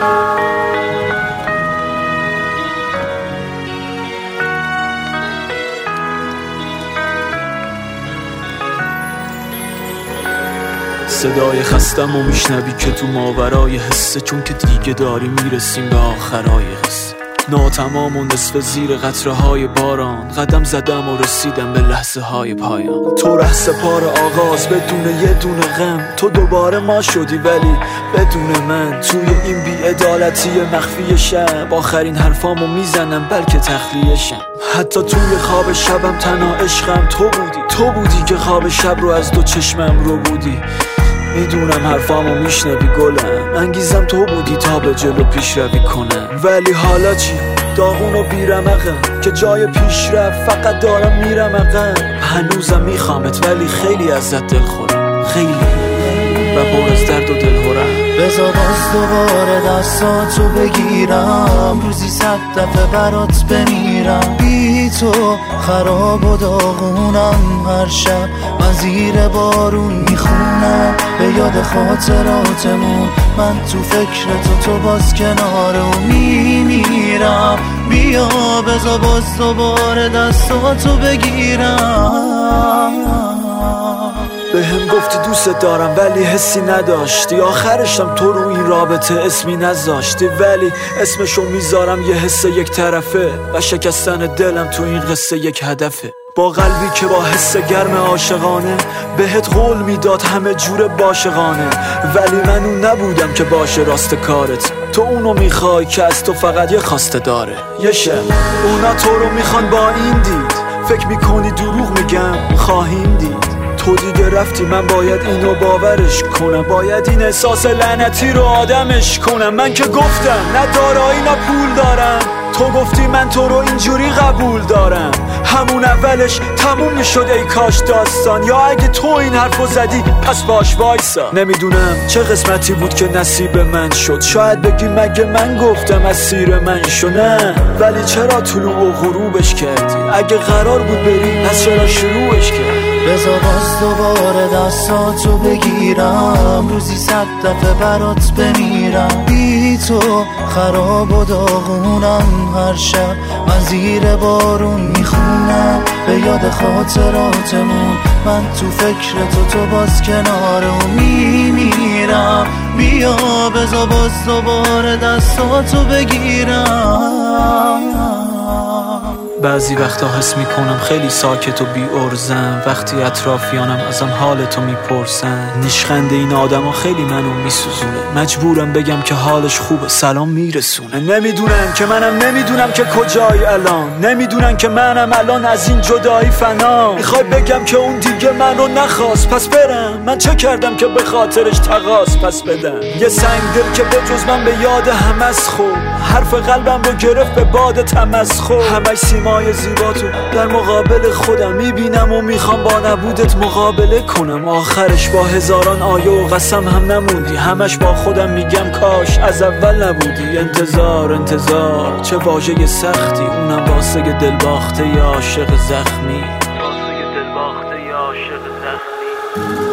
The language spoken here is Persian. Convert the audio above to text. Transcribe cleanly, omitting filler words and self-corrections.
صدای خستم و میشنوی که تو ماورای حسه، چون که دیگه داریم میرسیم به آخرای قصه. ناتمام و نصف زیر قطره های باران قدم زدم و رسیدم به لحظه های پایان. تو ره سپار آغاز بدون یه دونه غم، تو دوباره ما شدی ولی بدون من. توی این بی‌عدالتی مخفی شب آخرین حرفامو میزنم بلکه تخلیه‌شم. حتی توی خواب شبم تنها عشقم تو بودی که خواب شب رو از دو چشمم رو بودی. میدونم حرفامو میشنوی گلم، انگیزم تو بودی تا به جلو پیشروی کنم. ولی حالا چی؟ داغون و بیرمقم که جای پیشرفت فقط دارم میرم عقب. هنوزم میخوامت ولی خیلی ازت دل خورم، خیلی و پر از درد و دلهورم. بذار باز دوباره دستاتو بگیرم، روزی 100 دفعه برات بمیرم. بی تو خراب و داغونم، هر شب من زیر بارون میخونم به یاد خاطراتمون. من تو فکر تو باز کنار و میمیرم. بیا بذار باز دوباره دستاتو بگیرم. بهم گفتی دوست دارم ولی حسی نداشتی، آخرشم تو رو این رابطه اسمی نذاشتی. ولی اسمشو میذارم یه حس یک طرفه و شکستن دلم تو این قصه یک هدفه. با قلبی که با حس گرم عاشقانه بهت قول میداد همه جور باشقانه، ولی من اون نبودم که باشه راست کارت. تو اونو میخوای که از تو فقط یه خواسته داره. یه شب اونا تو رو میخوان با این دید، فکر میکنی دروغ میگم خواهیم دید. تو دیگه رفتی، من باید اینو باورش کنم، باید این احساس لعنتی رو آدمش کنم. من که گفتم نه دارایی نه پول دارم، تو گفتی من تو رو اینجوری قبول دارم. همون اولش تموم میشد ای کاش داستان، یا اگه تو این حرفو زدی پس باش وایسا. نمیدونم چه قسمتی بود که نصیب من شد، شاید بگی مگه من گفتم اسیر من شو. نه ولی چرا طلوع و غروبش کردی؟ اگه قرار بود بری پس چرا شروعش کردی؟ بذار باز دوباره دستاتو بگیرم، روزی 100 دفعه برات بمیرم. بی تو خراب و داغونم، هر شب من زیر بارون میخونم به یاد خاطراتمون. من تو فکر تو باز کنار و میمیرم. بیا بذار باز دوباره دستاتو بگیرم. بعضی وقتا حس میکنم خیلی ساکت و بی ارزم، وقتی اطرافیانم ازم حالتو میپرسن. نیشخند این آدم ها خیلی منو میسوزونه، مجبورم بگم که حالش خوبه سلام میرسونه. نمیدونن که منم نمیدونم که کجایی الان، نمیدونن که منم الان از این جدایی فنا. میخوای بگم که اون دیگه منو نخواست پس برم، من چه کردم که به خاطرش تقاص پس بدم. یه سنگ دل که به جز من به یاد همه از خود، حرف قلبم رو گرفت به باد تمسخر. همش سیمای زیباتو در مقابل خودم میبینم و میخوام با نبودت مقابله کنم. آخرش با هزاران آیه و قسم هم نموندی، همش با خودم میگم کاش از اول نبودی. انتظار انتظار چه واژه سختی، اونم واسه دل باخته ی عاشق زخمی.